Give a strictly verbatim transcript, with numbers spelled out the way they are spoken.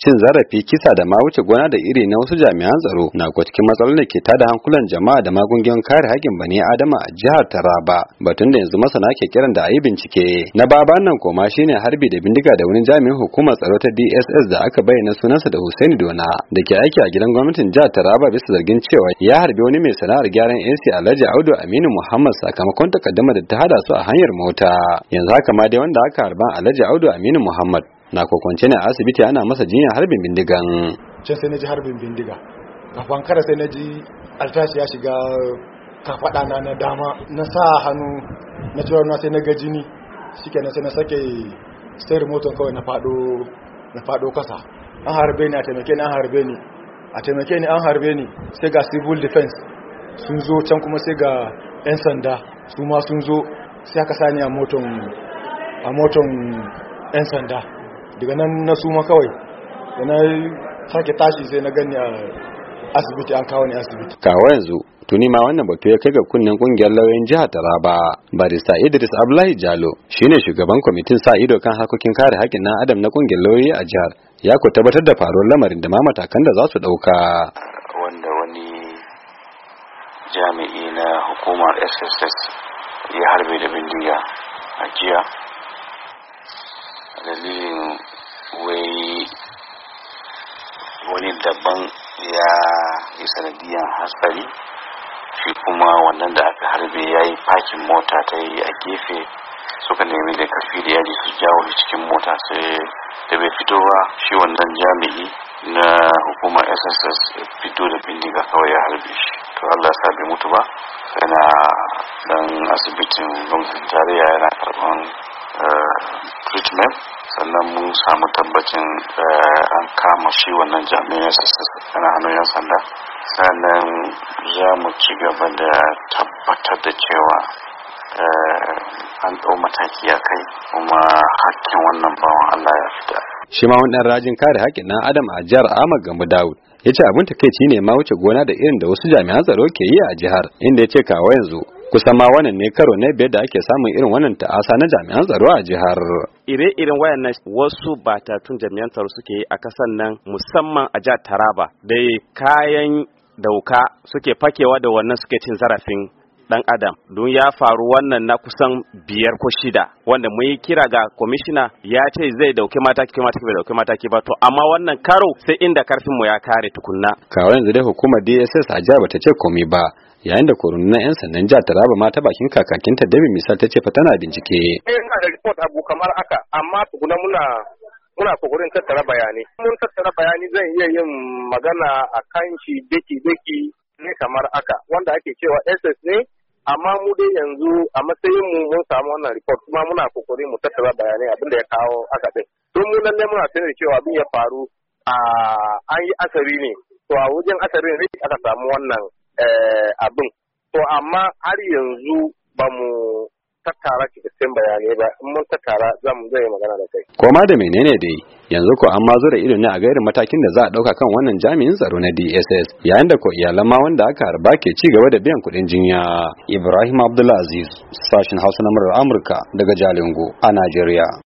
cin zarafi, kisa da ma wuce gona da iri na wasu jami'an tsaro na kuwa cikin matsalolin da ke tada hankulan jama'a da magungunan kare haƙƙin bani adama a jihar Taraba, batun da yanzu masana ke kiran da a yi bincike. Na baban nan koma shine harbi da bindiga da wani jami'in hukumar tsaro ta D S S da aka bayyana sunansa da Hussaini Dona da ke aiki a gidan gwamnatin jihar Taraba bisa zargin cewa ya harbi wani mai sana'ar gyaran A C Alhaji Audu Aminu Muhammad sakamakon takaddama da ta hada su a hanyar mota. Yanzu haka ma dai wanda aka harban Alhaji Audu Aminu Muhammad na kwakwance ne a asibiti ana masa jinya harbin bindigan. Can sai na ji harbin bindiga, kafin kara sai na ji altashi ya shiga kafaɗa na na dama, na sa hannu na ciwon na sai na ga jini, shike na sai na sake sayar motar kawai na fado na fado kasa. An harbe ni, a taimake ni, an harbe ni a taimake ni an harbe ni sai ga civil defense sun zo, can kuma sai ga yan sanda su ma sun zo, sai aka sani a moton a moton yan sanda. Daga nan na suma kawai da na sake tashi sai na gani a asibiti, an kawo ni asibiti. Kawo yanzu tuni ma wannan batu ya kai ga kunnen kungiyar lauyoyin jihar Taraba. Barista Idris Abdullahi Jalo shine shugaban kwamitin sa ido kan harkokin kare haƙƙin ɗan adam na kungiyar lauyoyi a jihar, ya ko tabbatar da faruwar lamarin da ma matakan da za su ɗauka. Wanda wani jami'i na hukumar S S S ya harbe da bindiga a jiya, dalilin wai wani daban ya yi sanadiyan hatsari, shi kuma wannan da aka harbe ya yi fakin mota ta yi a gefe, suka nemi da karfi da yaji su jawo shi cikin mota, sai da bai fito ba shi wannan jami'i na hukumar S S S fito da bindiga kawai ya harbe shi. To Allah sa bai mutu ba, sai na dan asibitin gwamnatin tarayya yana karban treatment, sannan mun samu tabbacin an kama shi wannan jami'in S S S yana hannun yan sanda. Sannan za mu ci gaba da tabbatar da cewa an ɗau mataki a kai, kuma hakkin wannan bawan Allah ya fita. Shi ma wani ɗan rajin kare haƙƙin ɗan adam a jihar Ahmad Gambo Dawud ya ce abin takaici ne ma wuce gona da irin da wasu jami'an tsaro ke yi a jihar, inda ya ce kawo yanzu kusan ma wannan ne karo na biyar da ake samun irin wannan ta'asa na jami'an tsaro a jihar. Ire-iren wayannan wasu batatun jami'an tsaro suke yi a kasan nan, musamman a jihar Taraba, da kayan dauka suke fakewa da wannan suke cin zarafin dan adam. Don ya faru wannan na kusan biyar ko shida, wanda mun yi kira ga kwamishina ya ce zai dauki mataki mataki bai dauki mataki ba, to amma wannan karo sai inda karfin mu ya kare tukunna. Kawo yanzu dai hukumar D S S a jihar bata ce komai ba, yayin da korunan yan sandan jihar Taraba ma ta bakin kakakinta David Misal ta ce fa tana bincike. Eh, ina da report abu kamar haka, amma tukuna muna muna kokarin tattara bayani. Mun tattara bayani zan iya yin magana a kan shi daki daki ne kamar haka, wanda ake cewa S S ne, amma mu dai yanzu a matsayin mu mun samu wannan report, kuma muna kokarin mu tattara bayanai abin da ya kawo haka din. Don mu lalle muna sanar cewa abin ya faru a an yi asari ne, to a wajen asarin ne aka samu wannan abin. To amma har yanzu ba mu tattara cikakken bayanai ba, in mun tattara za mu zai magana da kai. Koma da menene dai yanzu ko an mazo da ido ne a gairin matakin da za a dauka kan wannan jami'in tsaro na D S S, yayin da ko iyalan ma wanda aka harba ke ci gaba da biyan kuɗin jinya. Ibrahim Abdulaziz, sashin Hausa na murar Amurka daga Jalingo a Najeriya.